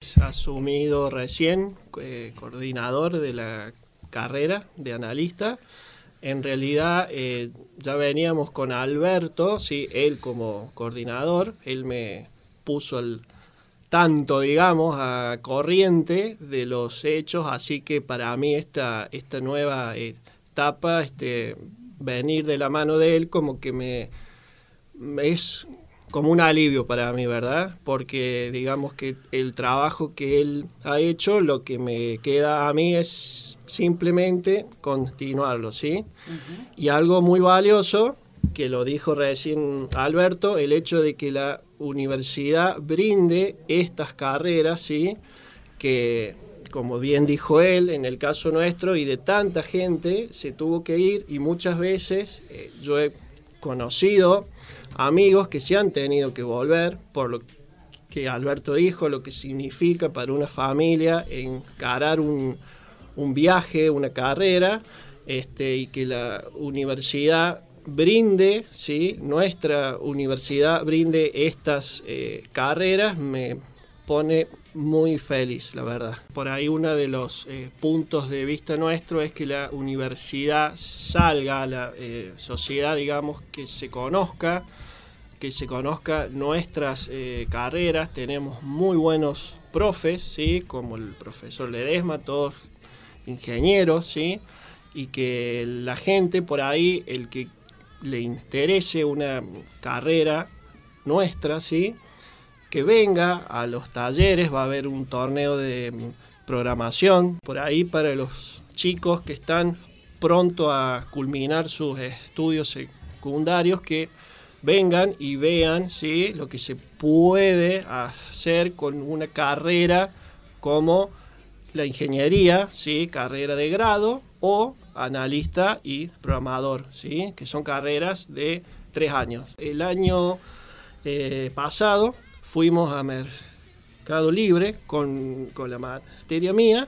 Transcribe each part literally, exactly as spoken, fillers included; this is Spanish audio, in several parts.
meses asumido recién, eh, coordinador de la carrera de analista. En realidad eh, ya veníamos con Alberto, sí, él como coordinador, él me puso al tanto, digamos, a corriente de los hechos, así que para mí esta, esta nueva etapa, este, venir de la mano de él como que me, me es como un alivio para mí, ¿verdad? Porque digamos que el trabajo que él ha hecho, lo que me queda a mí es simplemente continuarlo, ¿sí? Uh-huh. Y algo muy valioso, que lo dijo recién Alberto, el hecho de que la universidad brinde estas carreras, ¿sí? Que, como bien dijo él, en el caso nuestro y de tanta gente, se tuvo que ir, y muchas veces eh, yo he conocido amigos que se han tenido que volver por lo que Alberto dijo, lo que significa para una familia encarar un, un viaje, una carrera, este, y que la universidad brinde, ¿sí? Nuestra universidad brinde estas eh, carreras, me pone muy feliz, la verdad. Por ahí uno de los eh, puntos de vista nuestro es que la universidad salga a la eh, sociedad, digamos, que se conozca, que se conozca nuestras eh, carreras. Tenemos muy buenos profes, ¿sí? Como el profesor Ledesma, todos ingenieros, ¿sí? Y que la gente por ahí, el que le interese una carrera nuestra, ¿sí? Que venga a los talleres, va a haber un torneo de programación por ahí para los chicos que están pronto a culminar sus estudios secundarios, que vengan y vean, ¿sí? Lo que se puede hacer con una carrera como la ingeniería, ¿sí? Carrera de grado, o analista y programador, ¿sí? Que son carreras de tres años. El año eh, pasado fuimos a Mercado Libre con, con la materia mía,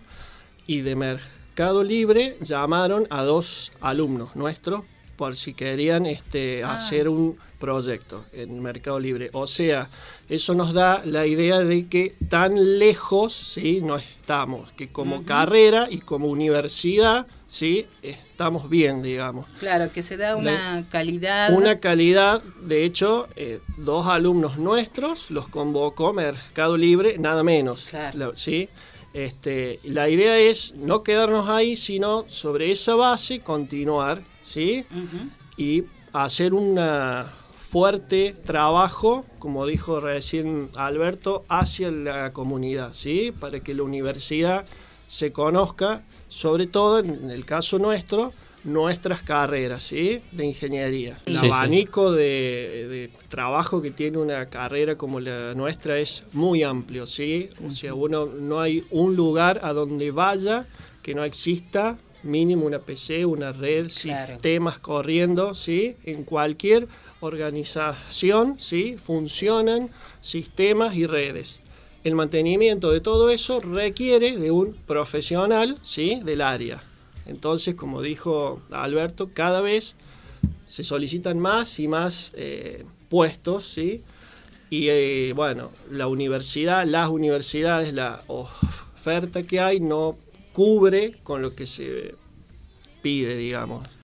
y de Mercado Libre llamaron a dos alumnos nuestros por si querían este, ah. hacer un proyecto en Mercado Libre. O sea, eso nos da la idea de que tan lejos, ¿sí? No estamos, que como uh-huh. carrera y como universidad, ¿sí? Estamos bien, digamos. Claro, que se da una la, calidad. Una calidad, de hecho, eh, dos alumnos nuestros los convocó Mercado Libre, nada menos. Claro. La, ¿sí? Este, la idea es no quedarnos ahí, sino sobre esa base continuar, ¿sí? Uh-huh. Y hacer una fuerte trabajo, como dijo recién Alberto, hacia la comunidad, ¿sí? Para que la universidad se conozca, sobre todo en el caso nuestro, nuestras carreras, ¿sí? De ingeniería. El sí, abanico sí. de, de trabajo que tiene una carrera como la nuestra es muy amplio, ¿sí? O sea, uno, no hay un lugar a donde vaya que no exista mínimo una P C, una red, claro. sistemas corriendo, ¿sí? En cualquier organización, ¿sí? Funcionan sistemas y redes. El mantenimiento de todo eso requiere de un profesional, ¿sí? Del área. Entonces, como dijo Alberto, cada vez se solicitan más y más eh, puestos, ¿sí? Y eh, bueno, la universidad, las universidades, la oferta que hay no cubre con lo que se pide, digamos.